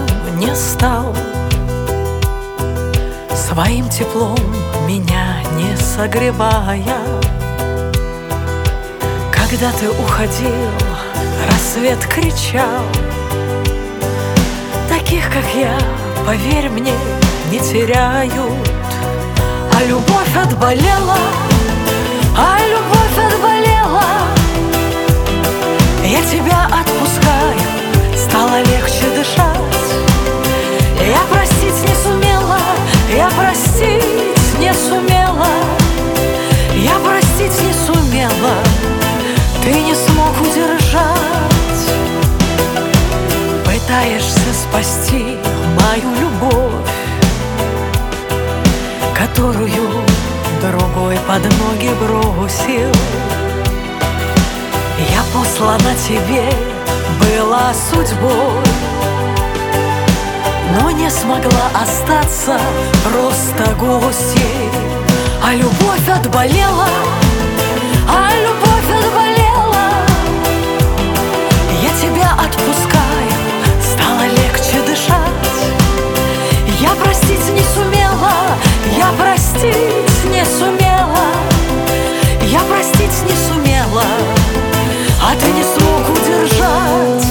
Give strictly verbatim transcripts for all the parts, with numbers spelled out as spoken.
не стал, своим теплом меня не согревая. Когда ты уходил, рассвет кричал: таких, как я, поверь мне, не теряют. А любовь отболела, а любовь отболела. Я тебя отпускаю, стало легче дышать. Я простить не сумела, я простить не сумела, я простить не сумела, ты не смог удержать. Пытаешься спасти мою любовь, которую другой под ноги бросил. Я послана тебе была судьбой, но не смогла остаться просто гостьей. А любовь отболела, а любовь отболела. Я тебя отпускаю, стало легче дышать. Я простить не сумела, я простить не сумела, я простить не сумела, а ты не смог удержать.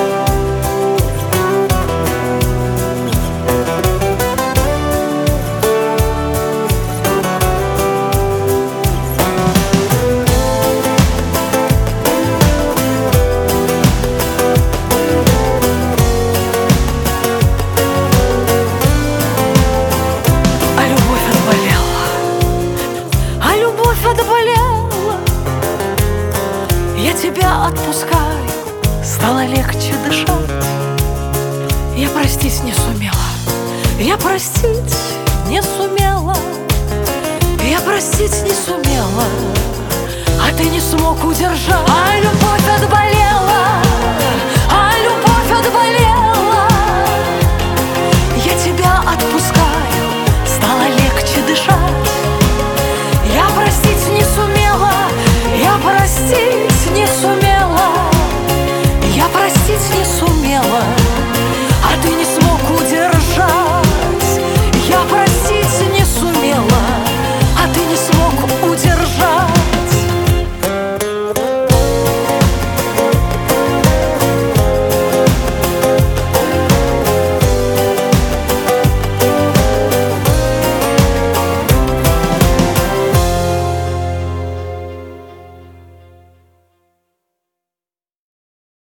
Я тебя отпускаю, стало легче дышать. Я простить не сумела, я простить не сумела, я простить не сумела, а ты не смог удержать. А любовь отболела, а любовь отболела.